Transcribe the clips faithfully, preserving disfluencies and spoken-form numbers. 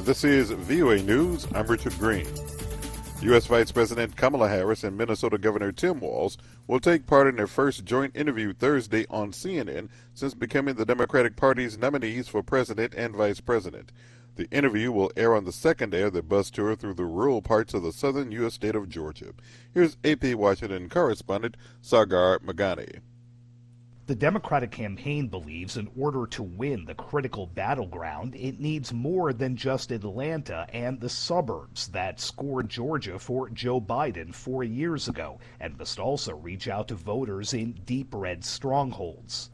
This is V O A News. I'm Richard Green. U S. Vice President Kamala Harris and Minnesota Governor Tim Walz will take part in their first joint interview Thursday on C N N since becoming the Democratic Party's nominees for president and vice president. The interview will air on the second day of the bus tour through the rural parts of the southern U S state of Georgia. Here's A P Washington correspondent Sagar Magani. The Democratic campaign believes in order to win the critical battleground, it needs more than just Atlanta and the suburbs that scored Georgia for Joe Biden four years ago, and must also reach out to voters in deep red strongholds.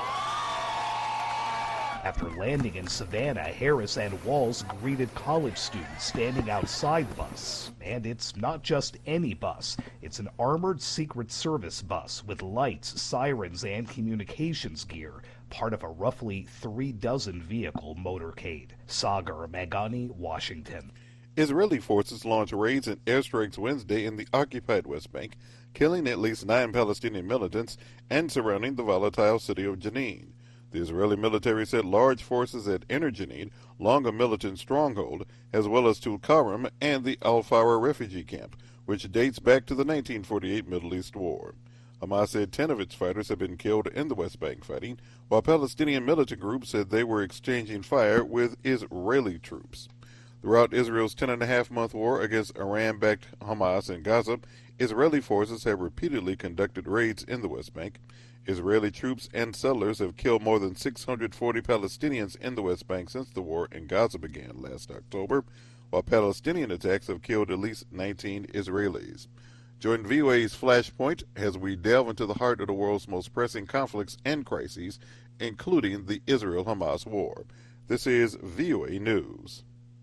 After landing in Savannah, Harris and Walz greeted college students standing outside the bus. And it's not just any bus. It's an armored Secret Service bus with lights, sirens, and communications gear, part of a roughly three dozen vehicle motorcade. Sagar Magani, Washington. Israeli forces launched raids and airstrikes Wednesday in the occupied West Bank, killing at least nine Palestinian militants and surrounding the volatile city of Jenin. The Israeli military said large forces had entered Jenin, long a militant stronghold, as well as Tulkarem and the Al-Fawra refugee camp, which dates back to the nineteen forty-eight Middle East War. Hamas said ten of its fighters have been killed in the West Bank fighting, while Palestinian militant groups said they were exchanging fire with Israeli troops. Throughout Israel's ten-and-a-half-month war against Iran-backed Hamas in Gaza, Israeli forces have repeatedly conducted raids in the West Bank. Israeli troops and settlers have killed more than six hundred forty Palestinians in the West Bank since the war in Gaza began last October, while Palestinian attacks have killed at least nineteen Israelis. Join V O A's Flashpoint as we delve into the heart of the world's most pressing conflicts and crises, including the Israel-Hamas war. This is V O A News.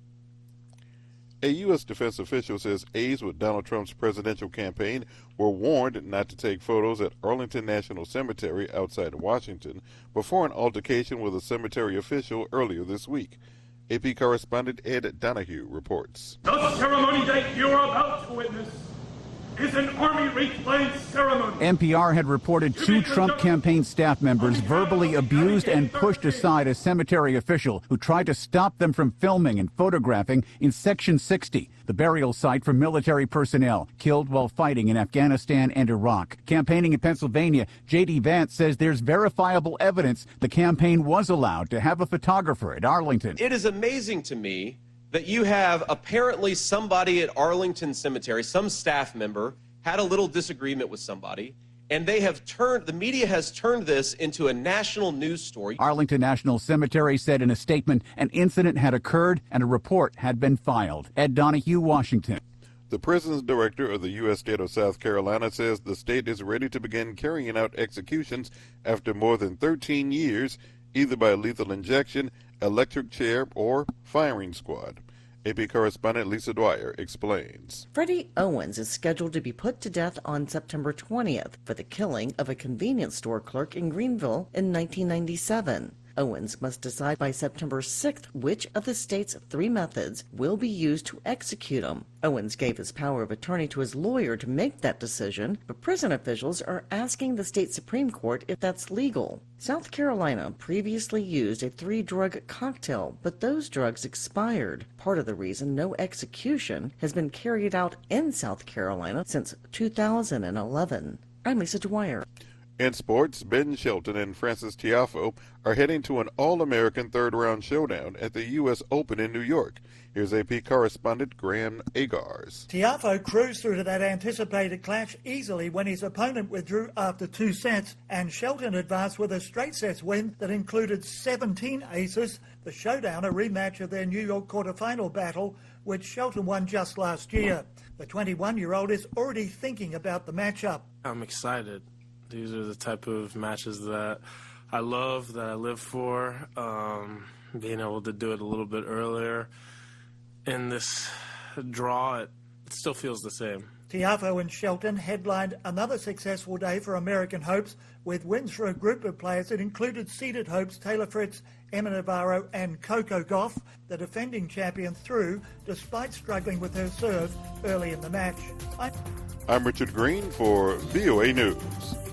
A U S defense official says aides with Donald Trump's presidential campaign were warned not to take photos at Arlington National Cemetery outside Washington before an altercation with a cemetery official earlier this week. A P correspondent Ed Donahue reports. The ceremony that you are about to witness is an Army reclaimed ceremony. N P R had reported two Trump campaign staff members verbally abused and pushed aside a cemetery official who tried to stop them from filming and photographing in Section sixty, the burial site for military personnel killed while fighting in Afghanistan and Iraq. Campaigning in Pennsylvania, J D Vance says there's verifiable evidence the campaign was allowed to have a photographer at Arlington. It is amazing to me that you have apparently somebody at Arlington Cemetery, some staff member, had a little disagreement with somebody, and they have turned, the media has turned this into a national news story. Arlington National Cemetery said in a statement an incident had occurred and a report had been filed. Ed Donahue, Washington. The prisons director of the U S state of South Carolina says the state is ready to begin carrying out executions after more than thirteen years, either by lethal injection, electric chair, or firing squad. A P correspondent Lisa Dwyer explains. Freddie Owens is scheduled to be put to death on September twentieth for the killing of a convenience store clerk in Greenville in nineteen ninety-seven. Owens must decide by September sixth which of the state's three methods will be used to execute him. Owens gave his power of attorney to his lawyer to make that decision, but prison officials are asking the state Supreme Court if that's legal. South Carolina previously used a three-drug cocktail, but those drugs expired. Part of the reason no execution has been carried out in South Carolina since two thousand eleven. I'm Lisa Dwyer. In sports, Ben Shelton and Frances Tiafoe are heading to an All-American third-round showdown at the U S Open in New York. Here's A P correspondent Graham Agars. Tiafoe cruised through to that anticipated clash easily when his opponent withdrew after two sets, and Shelton advanced with a straight sets win that included seventeen aces. The showdown, a rematch of their New York quarterfinal battle, which Shelton won just last year. The twenty-one-year-old is already thinking about the matchup. I'm excited. These are the type of matches that I love, that I live for. Um, being able to do it a little bit earlier in this draw, it, it still feels the same. Tiafoe and Shelton headlined another successful day for American hopes with wins for a group of players that included seeded hopes Taylor Fritz, Emma Navarro and Coco Gauff. The defending champion threw despite struggling with her serve early in the match. I- I'm Richard Green for V O A News.